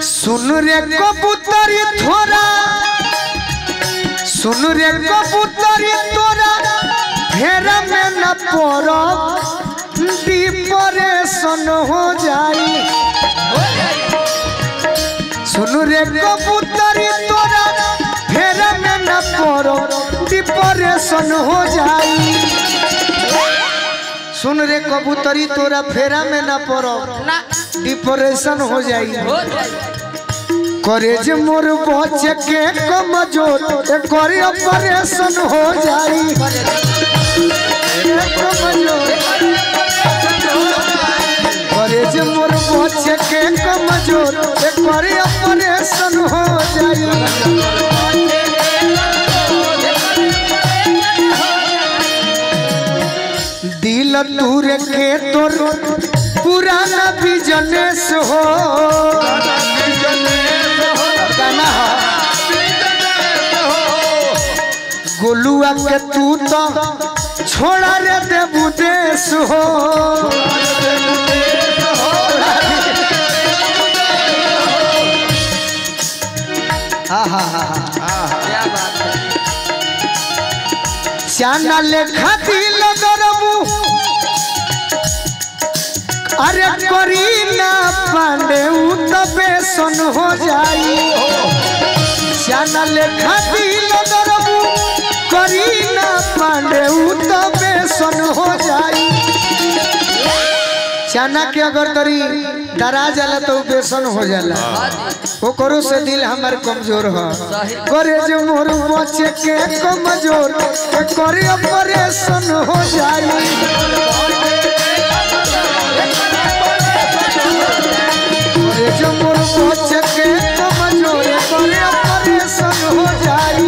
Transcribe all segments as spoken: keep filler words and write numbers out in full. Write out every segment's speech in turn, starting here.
सुन रे कबूतरी थोड़ा सुन रे कबूतरी तोरा फेरा में न पड़ो डिप्रेशन हो जाई सुन रे कबूतरी तोरा फेरा में न पड़ो डिप्रेशन हो जाई सुन रे कबूतरी तोरा फेरा में न पड़ो डिप्रेशन हो जाई करे जे मोर बच्चे के कमजोर करे ऑपरेशन हो जाई करे जे मोर बच्चे के कमजोर करे ऑपरेशन हो जाई दिल तूर के तोर पुराना बिजनेस हो गोलुआ के तू तो छोड़ा रे देबू देश हो चाना लेखा दिल गरबू अरे करी ना पांडे उ तबे सन हो जाई चाना लेखा दिल गरबू करी ना पांडे उ तबे सन हो जाई चाना के अगर तरी डरा जाला तो बेसन हो जाला वो करो से दिल हमार कमजोर हो करे जो मोर बच्चे के कमजोर करे ऑपरेशन हो जाई करे जो मोर बच्चे के कमजोर करे ऑपरेशन हो जाई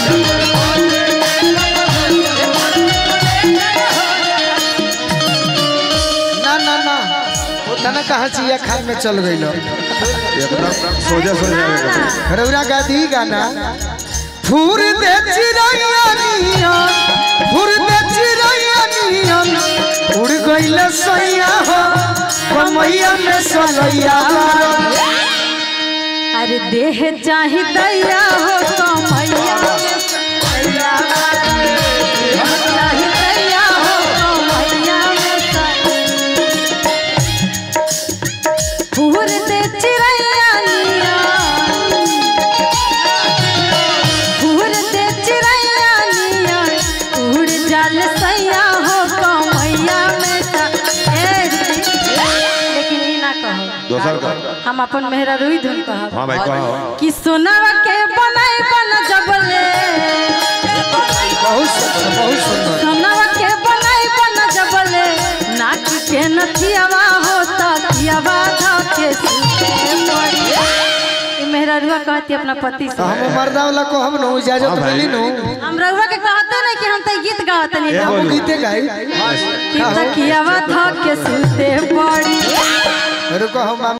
ना ना ना तना कहाँ चिया खान में चल गई लो सोजा सोजा रौरा गादी गाना फूर दे चिरैया नियन फूर दे चिरैया नियन उड़ गइले सैया हो कमैया में सलैया अरे देह चाही दैया हो कमैया में सलैया चाही दैया हो कमैया में फूर दे चिरैया नियन फूर दे चिरैया नियन उड़ जाल सैया हो कमैया में लेकिन ई ना कहो दोसर का हम अपन मेहरा रुई धुन कहब हां भाई कहो कि सोनावा के बनाई बन जबले बहुत सुंदर बहुत सुंदर सोनावा के बनाई बन जबले नाक के नथियावा होता थियावा धा के सुते पड़ी ई मेहरा रुआ कहती अपना पति से हम मर्दा वाला को हम नो इजाजत मिली नो हम रहुआ के कहते नहीं कि हम त गीत गावत नहीं हम गीते गाई कि तकियावा धा के सुते पड़ी रुको हम